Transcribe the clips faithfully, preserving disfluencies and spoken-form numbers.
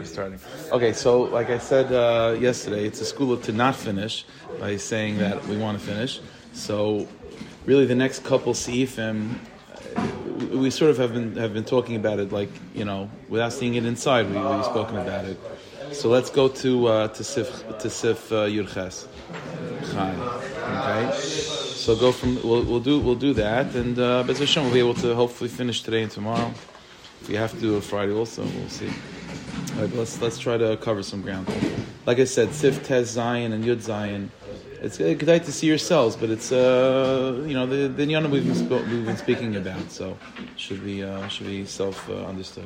We're starting. Okay, so like I said uh, yesterday, it's a school to not finish by saying that we want to finish. So really the next couple seifim, we, we sort of have been have been talking about it, like, you know, without seeing it inside, we, we've spoken about it. So let's go to uh, to Sif to Sif uh, Yurches. Okay, so go from we'll we'll do we'll do that, and uh, Bez Hashem we'll be able to hopefully finish today and tomorrow. If we have to do it Friday also, we'll see. All right, let's let's try to cover some ground. Like I said, Sif Tez Zion and Yud Zion. It's good to see yourselves, but it's uh you know the the Nyana we've been sp- we've been speaking about, so should be uh, should be self uh, understood.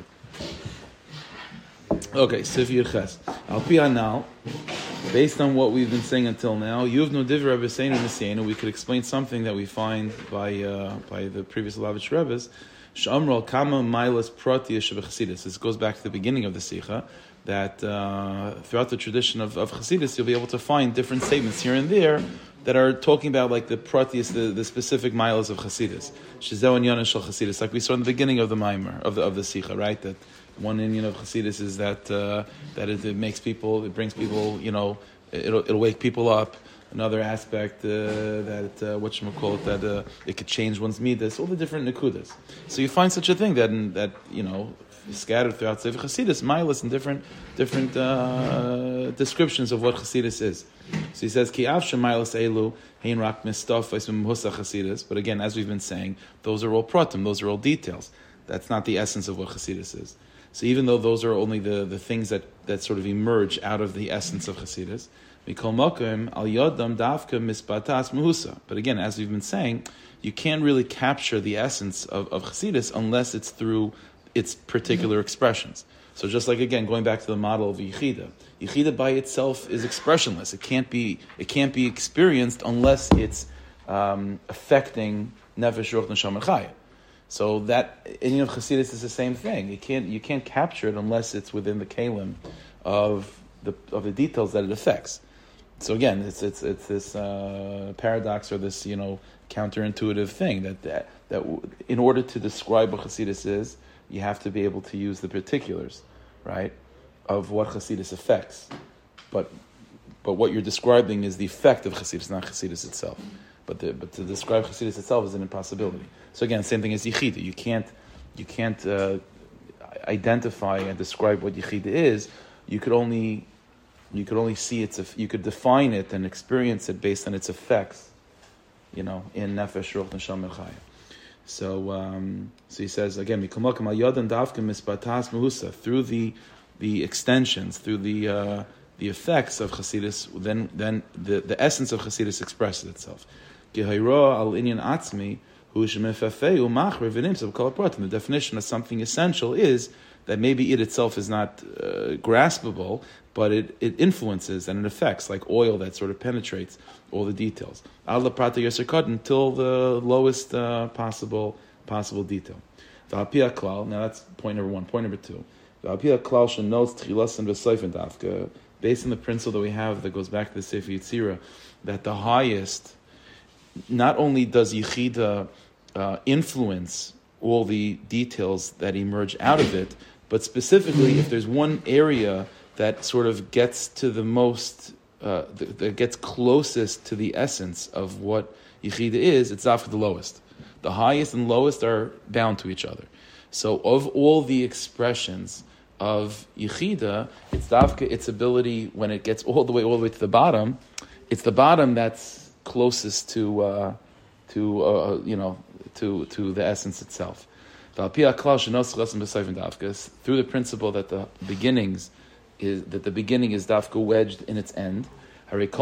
Okay, Sif Yurches. Al Pi Hanal, based on what we've been saying until now, Yuv no Divrei Rabbeinu Nisenu, we could explain something that we find by uh, by the previous Lubavitch Rebbes. Sh'amral Kama Mailas Pratia Shebechassidus. This goes back to the beginning of the Sikha, that uh, throughout the tradition of, of Chassidus, you'll be able to find different statements here and there that are talking about like the Pratias, the, the specific Mailas of Chassidus. Shezeu and Yana Shel Chassidus, like we saw in the beginning of the Maimer, of the of the Sikha, right? That one Indian of Chassidus is that uh, that it, it makes people, it brings people, you know, it'll it'll wake people up. Another aspect uh, that uh, what you call it, that uh, it could change one's midas, all the different nekudas. So you find such a thing that that you know scattered throughout Sefer Chassidus, milas, and different different uh, descriptions of what Chassidus is. So he says ki avshe milas elu hein rak mistafos mhusa Chassidus. But again, as we've been saying, those are all pratim, those are all details. That's not the essence of what Chassidus is. So even though those are only the, the things that, that sort of emerge out of the essence of Chassidus, but again, as we've been saying, you can't really capture the essence of, of Chassidus unless it's through its particular expressions. So just like, again, going back to the model of Yechida, Yechida by itself is expressionless. It can't be it can't be experienced unless it's um, affecting Nefesh, Ruach, Neshama, Chaya. So that in of Chassidus is the same thing. You can't you can't capture it unless it's within the kalim of the of the details that it affects. So again, it's it's it's this uh, paradox or this you know counterintuitive thing that, that that in order to describe what Chassidus is, you have to be able to use the particulars, right, of what Chassidus affects. But but what you're describing is the effect of Chassidus, not Chassidus itself. But the, but to describe Chassidus itself is an impossibility. So again, same thing as Yechida. You can't you can't uh, identify and describe what Yechida is. You could only You could only see its, you could define it and experience it based on its effects, you know, in Nefesh, Ruach, Neshama, Chaya. So, um, so he says again, through the the extensions, through the uh, the effects of Chassidus, then then the, the essence of Chassidus expresses itself. The definition of something essential is that maybe it itself is not uh, graspable, but it, it influences and it affects, like oil that sort of penetrates all the details. Al prata yasir until the lowest uh, possible possible detail. Now that's point number one. Point number two. Based on the principle that we have that goes back to the Sefer Yetzirah, that the highest, not only does Yechida uh, influence all the details that emerge out of it, but specifically if there's one area that sort of gets to the most, uh, that gets closest to the essence of what Yechida is, it's after the lowest. The highest and lowest are bound to each other. So of all the expressions of Yechida, it's dafka, its ability, when it gets all the way, all the way to the bottom, it's the bottom that's closest to, uh, to uh, you know, to, to the essence itself. Through the principle that the beginnings is that the beginning is dafka wedged in its end. Then the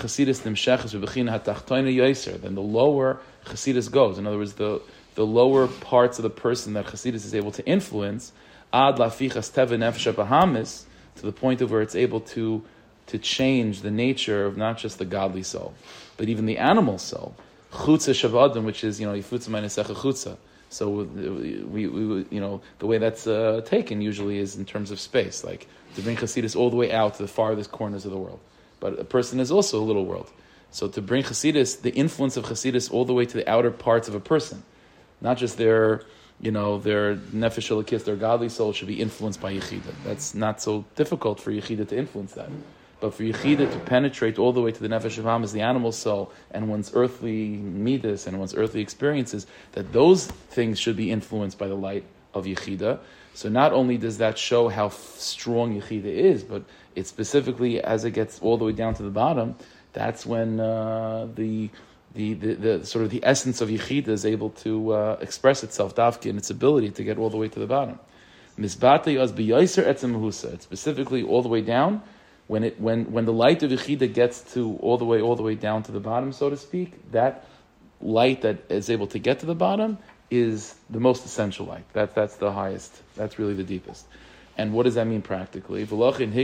lower Chassidus goes. In other words, the, the lower parts of the person that Chassidus is able to influence, ad lafichas teva nefesh bahamis, to the point of where it's able to to change the nature of not just the godly soul, but even the animal soul. Chutza shavadam, which is, you know, yifutza meinesecha chutza. So we, we, we, you know, the way that's uh, taken usually is in terms of space, like to bring Chassidus all the way out to the farthest corners of the world. But a person is also a little world. So to bring Chassidus, the influence of Chassidus all the way to the outer parts of a person, not just their you know, their nefesh elokis, their godly soul, should be influenced by Yechida. That's not so difficult for Yechida to influence that. But for Yechida to penetrate all the way to the nefesh of Ham as the animal soul, and one's earthly midas and one's earthly experiences, that those things should be influenced by the light of Yechida. So not only does that show how f- strong Yechida is, but it specifically, as it gets all the way down to the bottom, that's when uh, the, the, the the sort of the essence of Yechida is able to uh, express itself, dafki, in its ability to get all the way to the bottom. Misbate yaz b'yaiser etzem mehusa. It's specifically all the way down. When it when when the light of Yechida gets to all the way all the way down to the bottom, so to speak, that light that is able to get to the bottom is the most essential light. That that's the highest. That's really the deepest. And what does that mean practically? So that's why the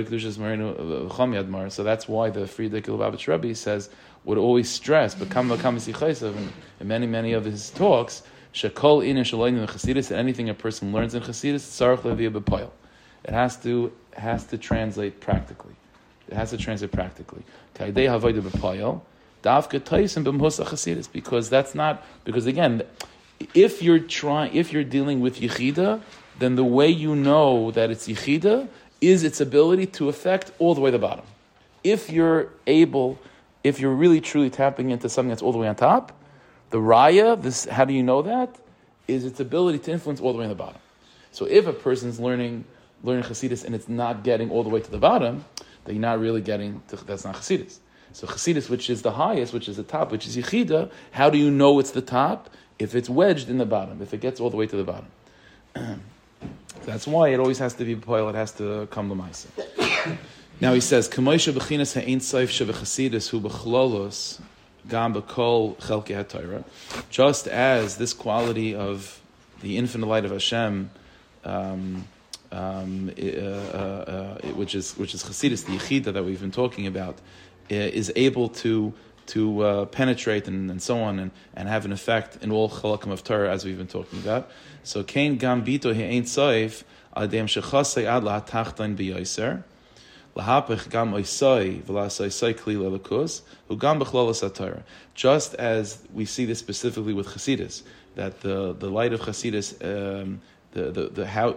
Frierdiker Lubavitch Rebbe says, would always stress, but in many many of his talks, shekol ina shaloin in Chassidus, that anything a person learns in Chassidus, tzarich leviya b'poil. It has to has to translate practically. It has to translate practically. Kaidei havoda b'poil, davka taisim b'mhusa Chassidus, because that's not because again. If you're trying, if you're dealing with Yechida, then the way you know that it's Yechida is its ability to affect all the way to the bottom. If you're able, if you're really truly tapping into something that's all the way on top, the Raya, this, how do you know that? Is its ability to influence all the way on the bottom. So if a person's learning learning Chassidus and it's not getting all the way to the bottom, then you're not really getting to, that's not Chassidus. So Chassidus, which is the highest, which is the top, which is Yechida, how do you know it's the top? If it's wedged in the bottom, if it gets all the way to the bottom. That's why it always has to be poil, it has to come to Maisa. Now he says, K'moisha b'chinas ha'ein soif she'v'chasidus hu b'chlolos gam b'kol chelkei ha'torah. Just as this quality of the infinite light of Hashem, um, um, uh, uh, uh, which is which is Chasidus, the Yechida that we've been talking about, uh, is able to to uh, penetrate and, and so on and, and have an effect in all chalakim of Torah as we've been talking about. So kein gam bito he'ein soif adem shechasei ad lahatachtain b'yoser lahapich gam oisoi v'lasoi kli lelakus hu gam b'chlolos haTorah. Just as we see this specifically with Chasidus, that the, the light of Chasidus, um, the, the the how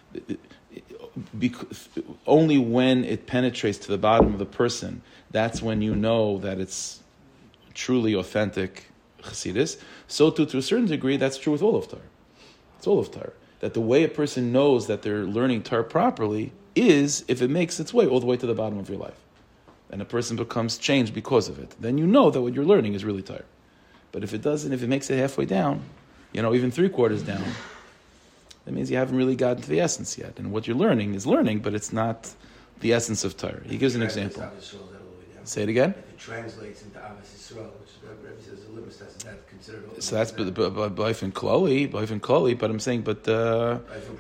because only when it penetrates to the bottom of the person, that's when you know that it's truly authentic Chassidus. So too, to a certain degree, that's true with all of Torah. It's all of Torah. That the way a person knows that they're learning Torah properly is if it makes its way all the way to the bottom of your life. And a person becomes changed because of it. Then you know that what you're learning is really Torah. But if it doesn't, if it makes it halfway down, you know, even three quarters down, that means you haven't really gotten to the essence yet. And what you're learning is learning, but it's not the essence of Torah. He gives an example. Say it again. If it translates into Avos Yisrael, which Rebbe says the limit test, is that considered? So that's Baif and Kloli, Baif and Kloli. But I'm saying, but uh,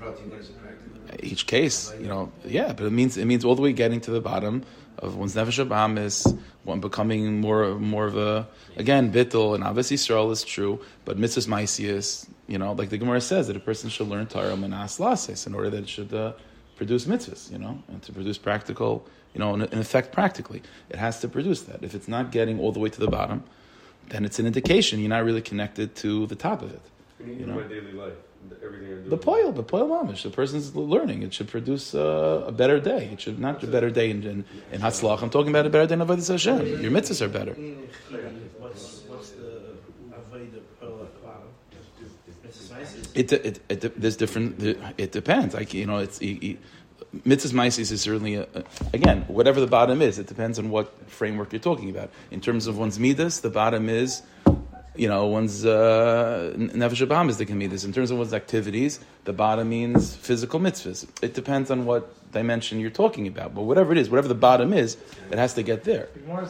each case, you know, yeah. But it means it means all the way getting to the bottom of one's nefesh habahamis, one becoming more more of a again bittul and Avos Yisrael is true, but mitzvahs maisius, you know, like the Gemara says that a person should learn Torah menas lases in order that it should uh, produce mitzvahs, you know, and to produce practical. You know, in, in effect, practically, it has to produce that. If it's not getting all the way to the bottom, then it's an indication you're not really connected to the top of it. You know, my daily life, everything I do. The poil, the poil mamish. The person's learning. It should produce uh, a better day. It should not a better day in in, in Hatzlach. I'm talking about a better day in Avodas Hashem. Your mitzvahs are better. What's what's the avodah poil It it it there's different. It depends. Like you know, it's. It, it, Mitzvahs Maisis is certainly, a, a, again, whatever the bottom is, it depends on what framework you're talking about. In terms of one's midas, the bottom is, you know, one's uh, nefesh habahamis is the midas. In terms of one's activities, the bottom means physical mitzvahs. It depends on what dimension you're talking about. But whatever it is, whatever the bottom is, it has to get there.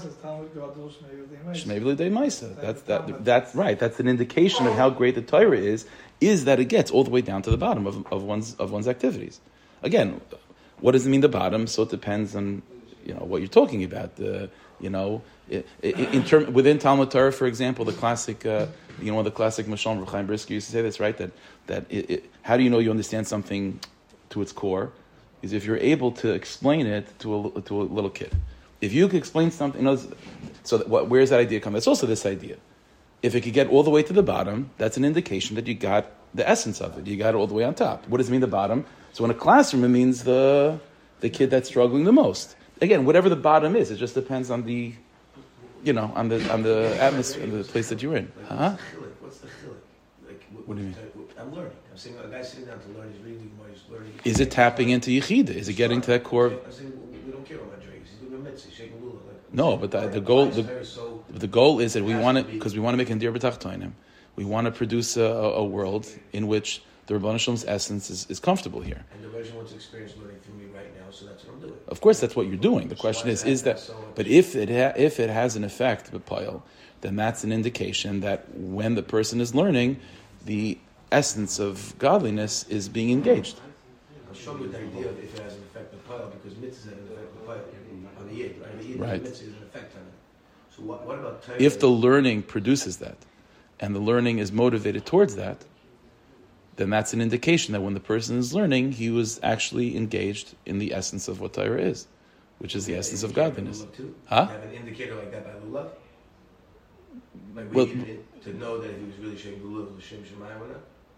That's that. That's right. That's an indication of how great the Torah is. Is that it gets all the way down to the bottom of, of one's of one's activities. Again, what does it mean the bottom? So it depends on, you know, what you're talking about. Uh, you know, in, in term within Talmud Torah, for example, the classic, uh, you know, the classic Mashal Rav Chaim Brisker used to say this, right? That that it, it, how do you know you understand something to its core? Is if you're able to explain it to a to a little kid. If you could explain something, you know, so that, what, where's that idea come? It's also this idea. If it could get all the way to the bottom, that's an indication that you got the essence of it. You got it all the way on top. What does it mean the bottom? So in a classroom, it means the the kid that's struggling the most. Again, whatever the bottom is, it just depends on the, you know, on the on the atmosphere, the place that you're in. Huh? What's the chilek? Like, what, What do you mean? I'm learning. I'm saying a guy sitting down to learn. He's reading. He's learning. Is it tapping into Yechida? Is it getting to that core? I'm saying we don't care about Drake. He's doing a mitzvah. He's shaking lula. Like, No, but the, the goal the, the goal is that we want to, because we want to make Ndir B'Tachtonim, we want to produce a, a world in which the Rebbeinu Shalom's essence is, is comfortable here. And the version wants to experience learning through me right now, so that's what I'm doing. Of course, that's what you're doing. The question is, is that, but if it ha, if it has an effect, B'Payil, then that's an indication that when the person is learning, the essence of godliness is being engaged. I'm struggling with the idea of if it has an effect on Payal, because mitzvah has an effect on Payal, on the Yid, right? The Yid Right. mitzvah has an effect on it. So what, what about Torah? If the learning produces that, and the learning is motivated towards that, then that's an indication that when the person is learning, he was actually engaged in the essence of what Torah is, which is the essence of godliness. Huh? Have an indicator like that by lulav? Like Well- we needed it to know that if he was really shaking lulav, it was Shem Shemayim or not?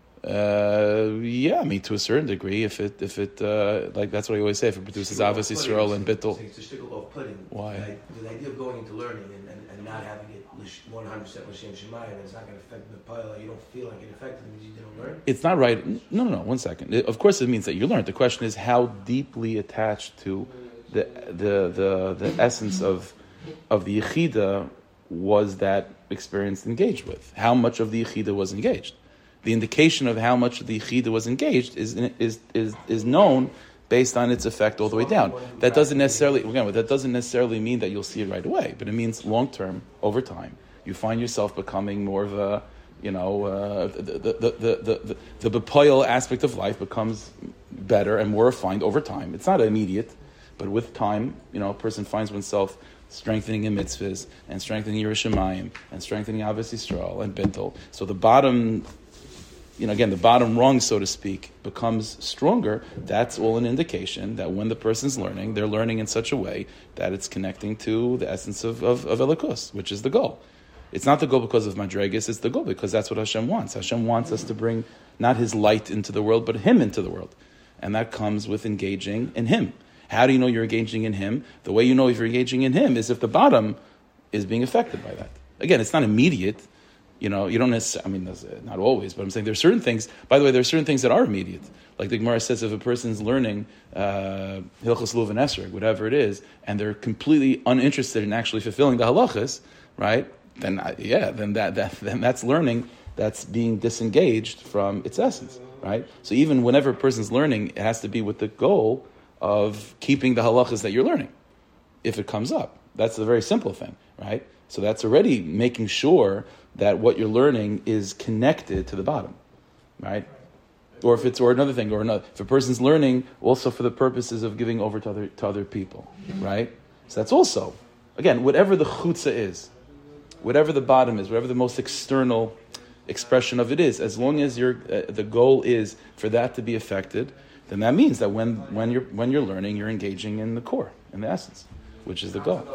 Uh, yeah, I mean, to a certain degree, if it, if it, uh, like that's what I always say, if it produces Avos Yisrael and Bittul. It's a shtickle of pudding. Why? Like, the idea of going into learning and, and, and not having it one hundred percent L'Shem Shemayim, and it's not going to affect the Payal, you don't feel like it affected him because you didn't learn? It's not right. No, no, no. One second. It- of course, it means that you learned. The question is how deeply attached to the the the, the essence of of the Yechida was that experience engaged with. How much of the Yechida was engaged? The indication of how much of the Yechida was engaged is is is is known based on its effect all the way down. That doesn't necessarily again, that doesn't necessarily mean that you'll see it right away, but it means long term, over time, you find yourself becoming more of a, you know, uh, the the the the the, the bepoil aspect of life becomes better and more refined over time. It's not immediate, but with time, you know, a person finds oneself strengthening in mitzvahs and strengthening Yerushalayim and strengthening Avos Yisrael and Bittul. So the bottom, you know, again, the bottom rung, so to speak, becomes stronger. That's all an indication that when the person's learning, they're learning in such a way that it's connecting to the essence of, of, of Elokus, which is the goal. It's not the goal because of Madregas, it's the goal because that's what Hashem wants. Hashem wants us to bring not His light into the world, but Him into the world. And that comes with engaging in Him. How do you know you're engaging in Him? The way you know if you're engaging in Him is if the bottom is being affected by that. Again, it's not immediate. You know, you don't necessarily, I mean, that's, uh, not always, but I'm saying there's certain things, by the way, there's certain things that are immediate. Like the Gemara says, if a person's learning uh, Hilchos Luv and Esrog, whatever it is, and they're completely uninterested in actually fulfilling the halachas, right, then, uh, yeah, then that, that then that's learning that's being disengaged from its essence, right? So even whenever a person's learning, it has to be with the goal of keeping the halachas that you're learning, if it comes up. That's a very simple thing, right? So that's already making sure that what you're learning is connected to the bottom, right? Or if it's, or another thing, or another, if a person's learning also for the purposes of giving over to other to other people, right? So that's also, again, whatever the chutzah is, whatever the bottom is, whatever the most external expression of it is, as long as your uh, the goal is for that to be affected, then that means that when when you're when you're learning, you're engaging in the core, in the essence, which is the goal.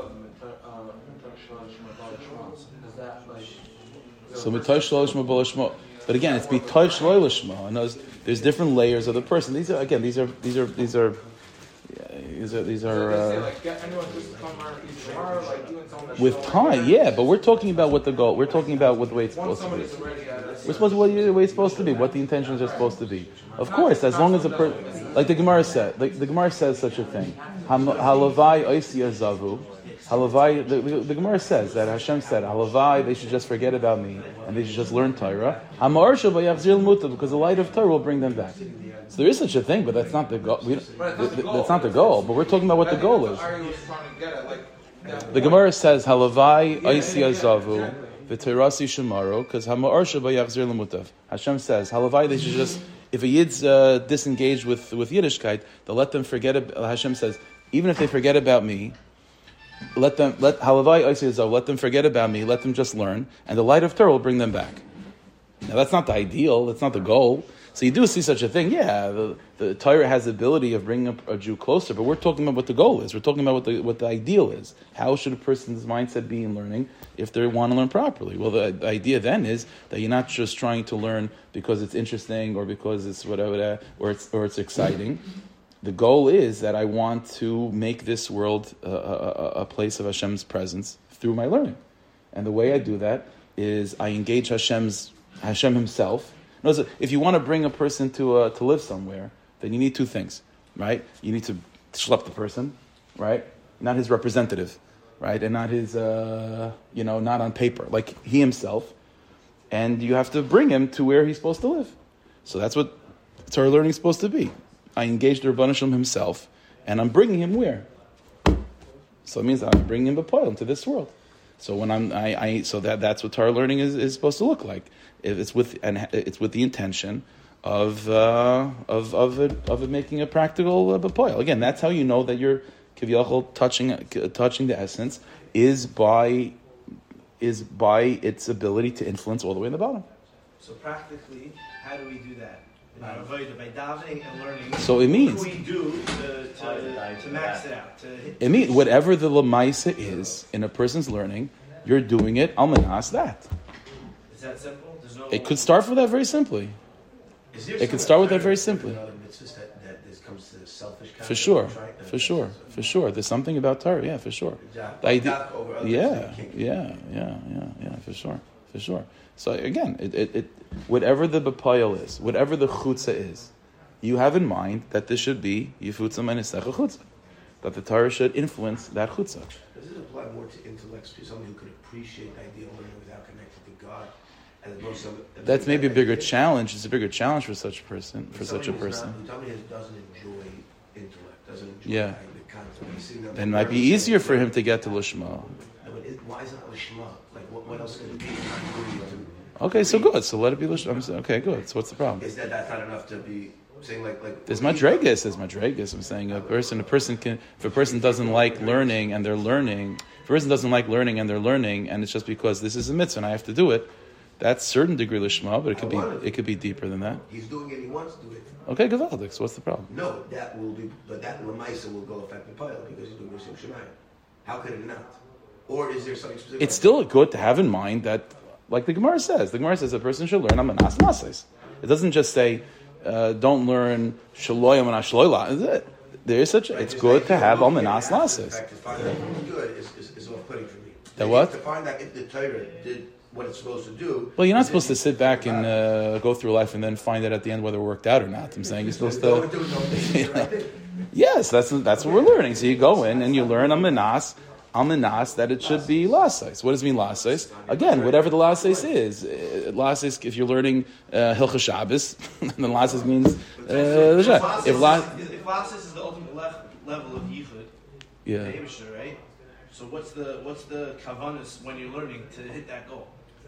So mitosh lo lishma bo lishma. But again, it's mitosh lo lishma. And there's, there's different layers of the person. These are again, these are these are these are yeah, these are these are uh, with time. Yeah, but we're talking about what the goal. We're talking about what the way it's supposed to be. We're supposed to what the way it's supposed to be. What the intentions are supposed to be. Of course, as long as a person, like the Gemara said, like the Gemara says such a thing. Halavai oisi azavu. Halavai, the, the, the Gemara says that Hashem said, Halavai, they should just forget about me, and they should just learn Torah. Hamarsha b'yachzir l'muta, because the light of Torah will bring them back. So there is such a thing, but that's not the goal. We, th- th- that's not the goal, but we're talking about what the goal is. The Gemara says, Halavai, oisi azavu, v'terasi shemaru, because Hamarsha b'yachzir l'muta. Hashem says, Halavai, they should just, if a Yid's uh, disengaged with, with Yiddishkeit, they'll let them forget, about, Hashem says, even if they forget about me, let them let halavai oisei let them forget about me. Let them just learn, and the light of Torah will bring them back. Now that's not the ideal. That's not the goal. So you do see such a thing. Yeah, the, the Torah has the ability of bringing a, a Jew closer, but we're talking about what the goal is. We're talking about what the what the ideal is. How should a person's mindset be in learning if they want to learn properly? Well, the, the idea then is that you're not just trying to learn because it's interesting or because it's whatever, or it's or it's exciting. The goal is that I want to make this world a, a, a place of Hashem's presence through my learning. And the way I do that is I engage Hashem's Hashem Himself. Notice, if you want to bring a person to uh, to live somewhere, then you need two things, right? You need to schlep the person, right? Not his representative, right? And not his, uh, you know, not on paper, like he himself. And you have to bring him to where he's supposed to live. So that's what Torah learning is supposed to be. I engage the Rebbeinu Shalom himself, and I'm bringing him where? So it means I'm bringing him B'Poel into this world. So when I'm, I, I so that that's what Torah learning is, is supposed to look like. If it's with and it's with the intention of uh, of of it of it making a practical uh, B'Poel. Again, that's how you know that you're Kiviyachol touching uh, touching the essence is by is by its ability to influence all the way in the bottom. So practically, how do we do that? By avoiding, by davening and learning. So it means what do we do to to, to max it out? To hit it means whatever the lemaisa is in a person's learning, you're doing it al manas that. Is that simple? There's no. It could start with that very simply. Is there It could some start with that Torah very simply. in other mitzvahs that, that this comes to the selfish kind For of sure, right? for sure, for sure. There's something about Torah, yeah, for sure. Yeah, The idea, dark over others, yeah, that you can't- yeah, yeah, yeah, yeah, for sure, for sure. So again, it, it, it whatever the b'payel is, whatever the chutzah is, you have in mind that this should be yifutza meinesecha chutzah, that the Torah should influence that chutzah. Does it apply more to intellects, to someone who could appreciate the idea of learning without connecting to God? As opposed to some, That's maybe a bigger challenge. It's a bigger challenge for such a person, for such a Somebody who's person. not- Somebody who doesn't enjoy intellect, doesn't enjoy Yeah. the concept. He's sitting there Then it might be learning easier something. for him to get to Lishma. I mean, it, why is it not Lishma? Like, what, what else can it be? It's not really to- Okay, so good. So let it be Lishma. I'm saying, okay, good. So what's the problem? Is that that's not enough to be saying like like? There's madregas. There's madregas. I'm saying a person, a person can, if a person doesn't like learning and they're learning, if a person doesn't like learning and they're learning, and it's just because this is a mitzvah and I have to do it, that's certain degree lishma, but it could be, it could be deeper than that. He's doing it. He wants to do it. Okay, gavaldik. So what's the problem? No, that will be, but that lemaisa will go affect the pile because he's doing Rishim Shemayim. How could it not? Or is there something specific? It's still good to have in mind that, like the Gemara says, the Gemara says a person should learn amanas mases. It doesn't just say uh, don't learn shaloyim and ashloila. Is it? There is such. Right, It's just good like to you have look at almanas it after the mases. fact, to find out what's good is, is, is off-putting for me. The Like, what? To find out if the Torah did what it's supposed to do. Well, you're not is supposed it- to sit back and uh, go through life and then find out at the end whether it worked out or not. I'm saying you're supposed Don't to. do it, don't do it, right there. Yes, that's that's what we're learning. So you go in and you learn almanas, almanas that it should be lasais. What does it mean lasais? Again, whatever the lasais is. Uh, lasais, if you're learning uh, Hilchah Shabbos, then lasais means uh, the Shabbos. If la- If Lassis is the ultimate le- level of yichud, yeah. the Eibusher, right? So what's the what's the kavanas when you're learning to hit that goal?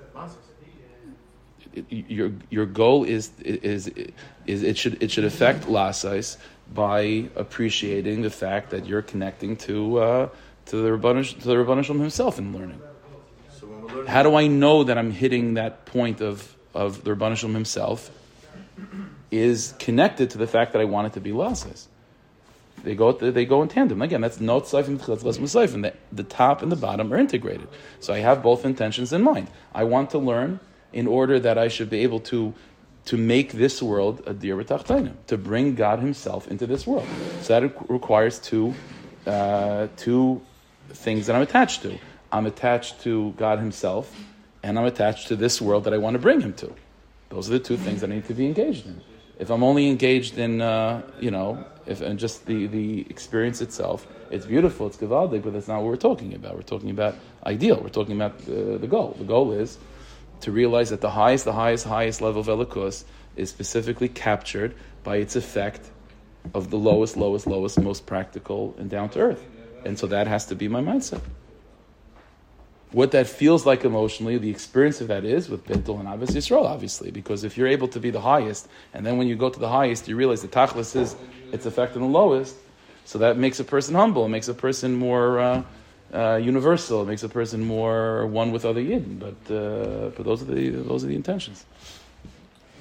It- your your goal is is is it should it should affect lasais by appreciating the fact that you're connecting to uh, to the Rebbeinu to the Rebbeinu Shalom himself in learning. So when we're learning, How do I know that I'm hitting that point of of the Rebbeinu Shalom himself? Is connected to the fact that I want it to be lasais. They go they go in tandem. Again, that's not seifim tchilas las musayfim. The the top and the bottom are integrated. So I have both intentions in mind. I want to learn in order that I should be able to to make this world a dir b'tachtainim, to bring God Himself into this world. So that requires two uh, two things that I'm attached to. I'm attached to God Himself, and I'm attached to this world that I want to bring Him to. Those are the two things that I need to be engaged in. If I'm only engaged in, uh, you know, if and just the, the experience itself, it's beautiful, it's gavaldik, but that's not what we're talking about. We're talking about ideal. We're talking about uh, the goal. The goal is to realize that the highest, the highest, highest level of elikus is specifically captured by its effect of the lowest, lowest, lowest, most practical and down to earth. And so that has to be my mindset. What that feels like emotionally, the experience of that is with Bintul and Ahavas Yisrael, obviously, because if you're able to be the highest, and then when you go to the highest, you realize the tachlis is its effect on the lowest, so that makes a person humble, it makes a person more uh, uh, universal, it makes a person more one with other yidden. But uh, but those are the those are the intentions.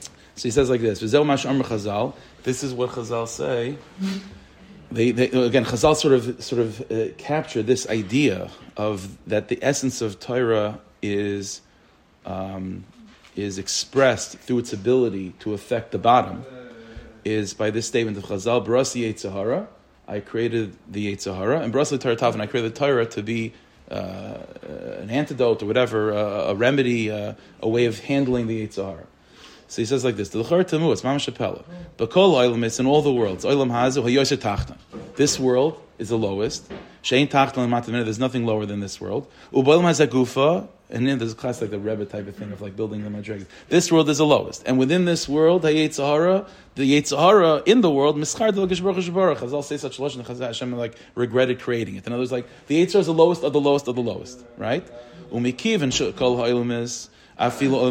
So he says like this, V'zeu mash amar Chazal, this is what Chazal say. They, they again, Chazal sort of sort of uh, capture this idea of that the essence of Torah is um, is expressed through its ability to affect the bottom, is by this statement of Chazal, Barasi Yetzer Hara, I created the Yetzer Hara, and Barasi Torah Tavon, I created the Torah to be uh, an antidote or whatever, uh, a remedy, uh, a way of handling the Yetzer Hara. So he says like this: the L'char Tamu, it's Mamash Apella. B'kol olam, it's in all the worlds. Olam hazu hayoser tachtan. This world is the lowest. Shein tachtan l'matavina. There's nothing lower than this world. U'bolam hazagufa, and then there's a class like the Rebbe type of thing of like building the madrigas. This world is the lowest, and within this world, hayetzer hara, the yetzer hara in the world, mischar del geshbarach shbarach. Chazal say such lashon. Chazal Hashem like regretted creating it. In other words, like the yetzer is the lowest of the lowest of the lowest, right? Umikiv and kol ha'ilam is. And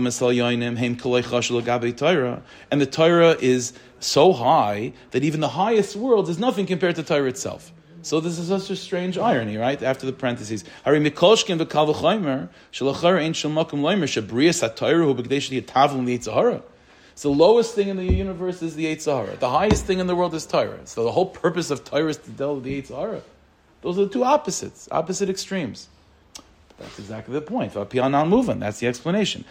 the Torah is so high that even the highest world is nothing compared to Torah itself. So this is such a strange irony, right? After the parentheses. So the lowest thing in the universe is the Yetzer Hara. The highest thing in the world is Torah. So the whole purpose of Torah is to deal with the Yetzer Hara. Those are the two opposites, opposite extremes. That's exactly the point. That's the explanation.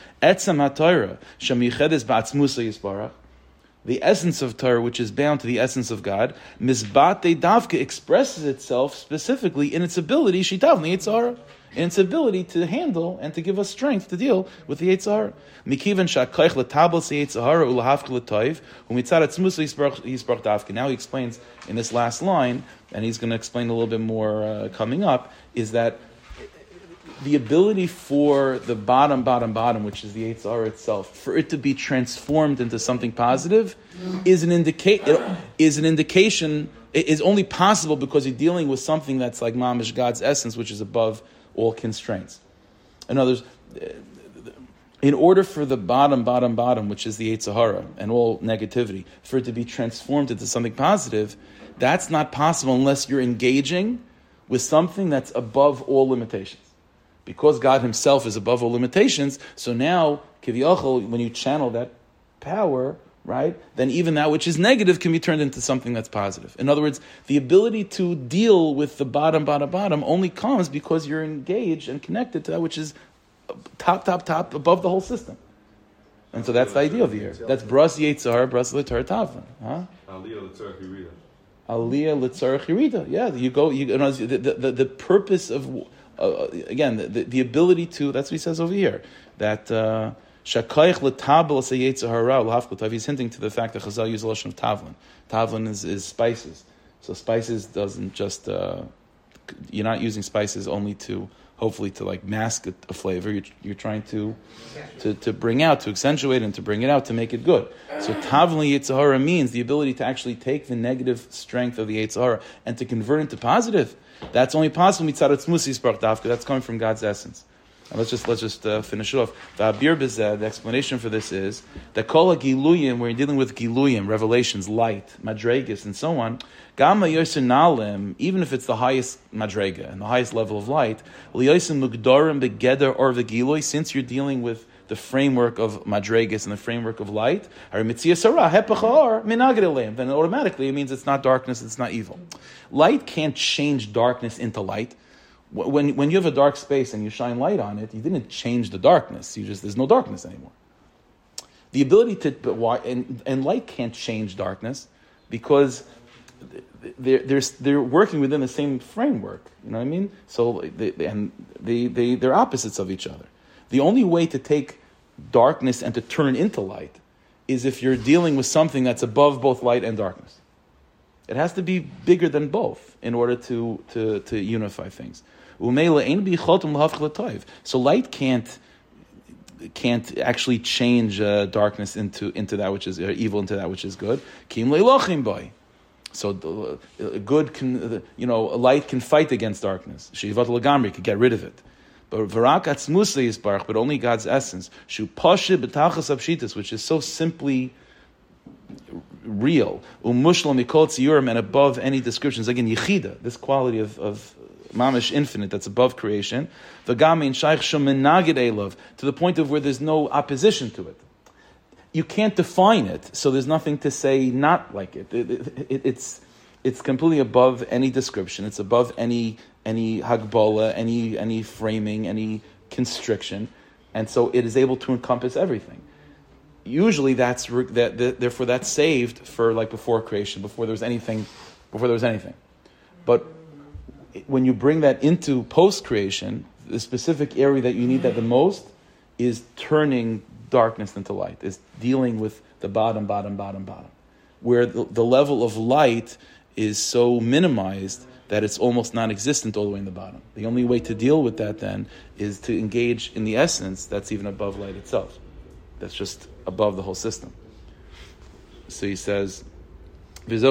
The essence of Torah, which is bound to the essence of God, Mizbate Davka expresses itself specifically in its ability, Shitav Yetzer Hara, in its ability to handle and to give us strength to deal with the Yetzer Hara. Mikivan Shakaych Latabos Yetzer Hara Ulahafka Latoiv, Umitzad Atzmusa Yisbarach Davka. Now he explains in this last line, and he's going to explain a little bit more uh, coming up, is that the ability for the bottom, bottom, bottom, which is the Yetzer Hara itself, for it to be transformed into something positive, is an indica- is an indication, is only possible because you're dealing with something that's like mamish, God's essence, which is above all constraints. In other words, in order for the bottom, bottom, bottom, which is the Yetzer Hara and all negativity, for it to be transformed into something positive, that's not possible unless you're engaging with something that's above all limitations. Because God Himself is above all limitations, so now, Kiviyachol, when you channel that power, right, then even that which is negative can be turned into something that's positive. In other words, the ability to deal with the bottom, bottom, bottom only comes because you're engaged and connected to that which is top, top, top, above the whole system. And so that's the idea of the year. That's Bras Yetzer Hara, Bras L'Torah Tavon. Aliyah L'Tzarech Yerida. Aliyah L'Tzarech Yerida. Yeah, you go, you, the, the, the, the purpose of... Uh, again, the, the, the ability to, that's what he says over here, that Shakaych L'Tabel Se Yetzer Hara L'Hafka L'Tav, he's hinting to the fact that Chazal use a lotion of Tavlin. Tavlin is, is spices. So spices doesn't just, uh, you're not using spices only to, hopefully to like mask a, a flavor, you're, you're trying to, to to bring out, to accentuate and to bring it out, to make it good. So Tavlin Yetzer Hara means the ability to actually take the negative strength of the Yetzer Hara and to convert it into positive. That's only possible mitzad atzmusi yisbarach davka. That's coming from God's essence. And let's just let's just uh, finish it off. The abir bezeh, the explanation for this is that kol giluyim, where you're dealing with giluyim, revelations, light, madregas, and so on. Gama yoser nalim, even if it's the highest madrega and the highest level of light, liyosim mugdarim begeder or v'giluy, since you're dealing with the framework of madregas and the framework of light, then automatically it means it's not darkness, it's not evil. Light can't change darkness into light. When when you have a dark space and you shine light on it, you didn't change the darkness. You just there's no darkness anymore. The ability to but why and, and light can't change darkness because they're they're they're working within the same framework. You know what I mean? So they, and they they they're opposites of each other. The only way to take darkness and to turn into light is if you're dealing with something that's above both light and darkness. It has to be bigger than both in order to to, to unify things. So light can't can't actually change uh, darkness into into that which is uh, evil, into that which is good. So uh, good can uh, you know light can fight against darkness. Shivat Lagamri can get rid of it. But Varak Atzmusa Yisbarach, but only God's essence. Shu Pasha B'Tachas Apshitas, which is so simply real. Umushlam Mikol Tziyurim, and above any descriptions. Again, Yechida, this quality of, of Mamish infinite, that's above creation. V'Gamin Shaykh Shom Menagid Elov, to the point of where there's no opposition to it. you can't define it, so there's nothing to say not like it. It, it, it it's it's completely above any description. It's above any any hagbola, any any framing, any constriction, and so it is able to encompass everything. Usually, that's that, that therefore that's saved for like before creation, before there was anything, before there was anything. But when you bring that into post creation, the specific area that you need that the most is turning darkness into light, is dealing with the bottom, bottom, bottom, bottom, where the, the level of light is so minimized that it's almost non-existent all the way in the bottom. The only way to deal with that then is to engage in the essence that's even above light itself. That's just above the whole system. So he says, and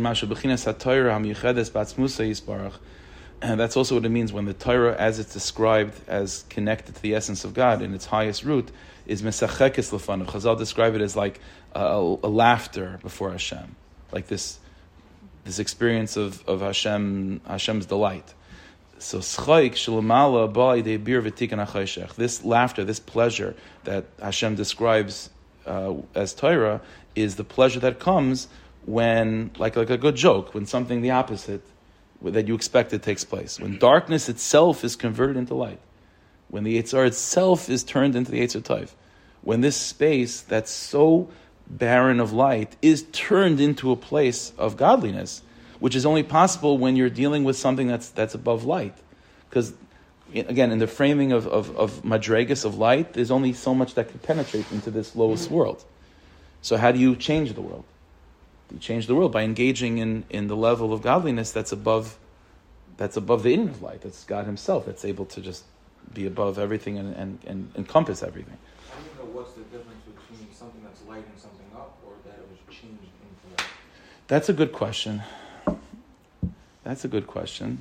that's also what it means when the Torah, as it's described as connected to the essence of God in its highest root, is mesachekes lefanav. Chazal describe it as like a, a laughter before Hashem, like this this experience of, of Hashem Hashem's delight. So schaik shalomala ba'idei bir v'tikan ha'chayshech. This laughter, this pleasure that Hashem describes uh, as Torah, is the pleasure that comes when, like like a good joke, when something the opposite that you expected takes place. When darkness itself is converted into light. When the Yetzer Hara itself is turned into the Yetzer Tov. When this space that's so barren of light is turned into a place of godliness, which is only possible when you're dealing with something that's that's above light. Because, again, in the framing of, of, of madregas, of light, there's only so much that can penetrate into this lowest world. So how do you change the world? You change the world by engaging in, in the level of godliness that's above that's above the inner of light. That's God Himself. That's able to just be above everything and, and, and encompass everything. I don't know what's the difference between something that's lighting something up or that it was changed into that. That's a good question. That's a good question.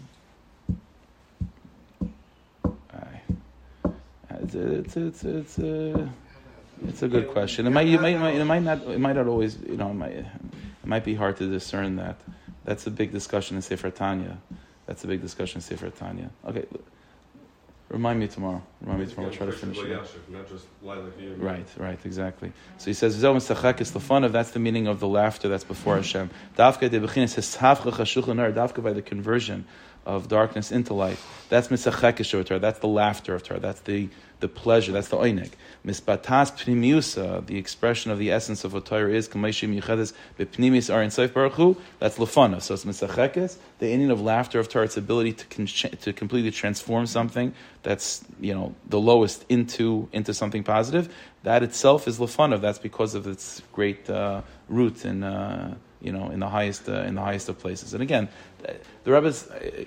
Right. It's a, it's a, it's a, it's a, it's a good question. It might, it might, it might not, it might not always, you know, it might, it might be hard to discern that. That's a big discussion in Sefer Tanya. That's a big discussion in Sefer Tanya. Okay, remind me tomorrow. Remind me tomorrow. We'll try to finish it. Not just like you. Right, right, exactly. So he says, "Zeh misachekes lefanav." That's the meaning of the laughter that's before Hashem. Dafka de bechinas heshavcha chashuch nar. Dafka by the conversion of darkness into light. That's misachekes of Torah. That's the laughter of Torah. That's the the pleasure. That's the oinig. Mispatas pnimiusa. The expression of the essence of what Torah is. Kameshim yichades bepnimis are in Seif Baruch Hu. That's lefanav. So it's misachekes. The meaning of laughter of Torah. Its ability to con- to completely transform something that's, you know, the lowest into into something positive. That itself is lefanav. That's because of its great uh, root in uh, you know in the highest uh, in the highest of places. And again, the Rebbe's. Uh,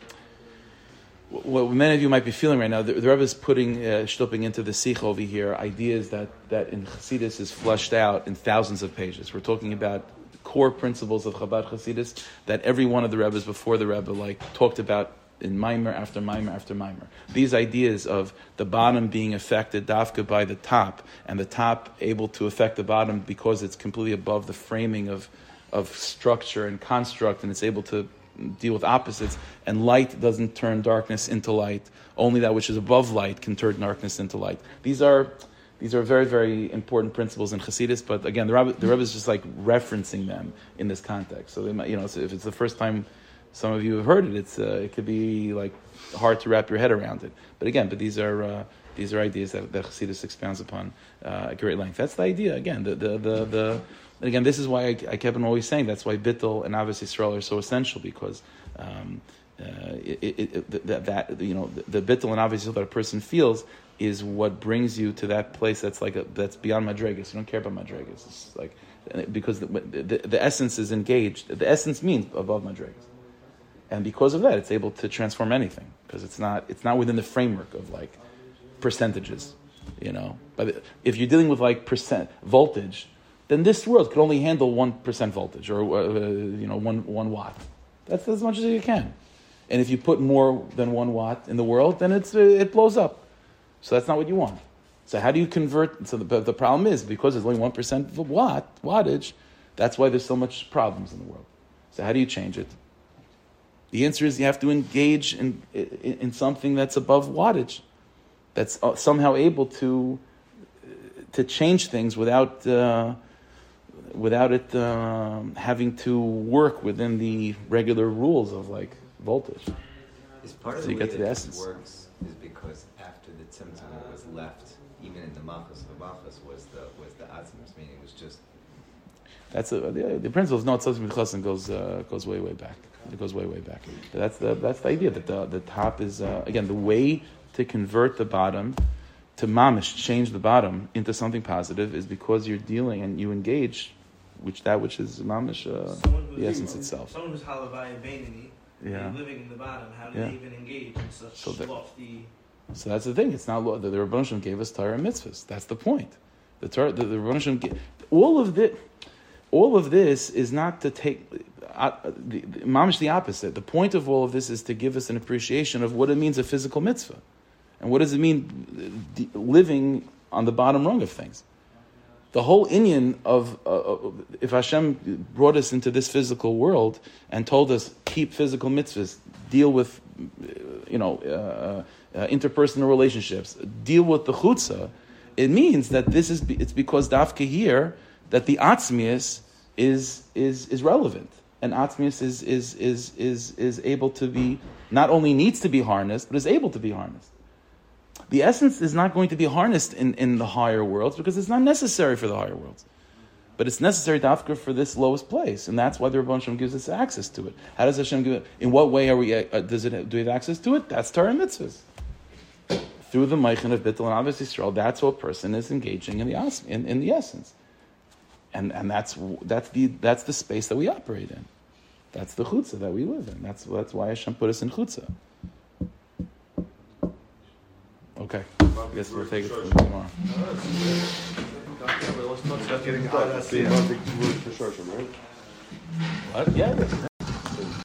What many of you might be feeling right now, the, the Rebbe is putting, uh, shtupping into the Sikh over here, ideas that, that in Chassidus is fleshed out in thousands of pages. We're talking about core principles of Chabad Chassidus that every one of the Rebbes before the Rebbe like talked about in Maimer after Maimer after Maimer. These ideas of the bottom being affected dafka by the top, and the top able to affect the bottom because it's completely above the framing of, of structure and construct, and it's able to deal with opposites, and light doesn't turn darkness into light. Only that which is above light can turn darkness into light. These are these are very, very important principles in Chassidus, but again, the Rebbe, the Rebbe is just like referencing them in this context. So they might, you know, so if it's the first time some of you have heard it, it's uh, it could be like hard to wrap your head around it. But again, but these are uh, these are ideas that, that Chassidus expounds upon uh, at great length. That's the idea. Again, the the the, the And again, this is why I, I kept on always saying that's why Bittul and Avos Yisrael are so essential, because um, uh, it, it, it, that, that you know the, the Bittul and Avos Yisrael that a person feels is what brings you to that place that's like a, that's beyond Madregas. You don't care about Madregas. It's like because the, the, the essence is engaged. The essence means above Madregas, and because of that, it's able to transform anything because it's not it's not within the framework of like percentages, you know. But if you're dealing with like percent voltage, then this world could only handle one percent voltage, or uh, you know, one one watt. That's as much as you can. And if you put more than one watt in the world, then it's uh, it blows up. So that's not what you want. So how do you convert? So the, the problem is because there's only one percent watt wattage. That's why there's so much problems in the world. So how do you change it? The answer is you have to engage in in, in something that's above wattage, that's somehow able to. to change things without uh, without it uh, having to work within the regular rules of like voltage. Is part of So the you way get to that the this essence. works is because after the tzimtzum what was left, even in the machas of the machas, was the was the atzmus, meaning it was just. That's a, the, the principle is not something with goes uh, goes way way back. It goes way way back. That's the that's the idea that the the top is uh, again the way to convert the bottom to mamish, change the bottom into something positive is because you're dealing and you engage, which that which is mamish uh, the essence itself. Someone who's halavaya beinani, Yeah. living in the bottom, how do Yeah. they even engage in such So that- lofty? So that's the thing. It's not law. The, the Rebbeinu Shem gave us Torah and mitzvahs. That's the point. The Torah, the, the Rebbeinu Shem gave, all of this, all of this is not to take. Uh, the, the, mamish the opposite. The point of all of this is to give us an appreciation of what it means a physical mitzvah, and what does it mean uh, the, living on the bottom rung of things. The whole inyan of uh, if Hashem brought us into this physical world and told us keep physical mitzvahs, deal with you know uh, uh, interpersonal relationships, deal with the chutzah, it means that this is it's because dafka here that the atzmius is is is relevant, and atzmius is is is is is able to be not only needs to be harnessed but is able to be harnessed. The essence is not going to be harnessed in, in the higher worlds because it's not necessary for the higher worlds. But it's necessary dafka for this lowest place, and that's why the Rebbeinu Shem gives us access to it. How does Hashem give it? In what way are we? Uh, does it? Do we have access to it? That's Torah and mitzvahs. Through the Meichin of Bittul and Avos Yisrael, that's what a person is engaging in the as- in, in the essence, and and that's that's the that's the space that we operate in. That's the chutzah that we live in. That's that's why Hashem put us in chutzah. Okay, I guess we'll take it from tomorrow. Let's talk about getting out of What? Yeah.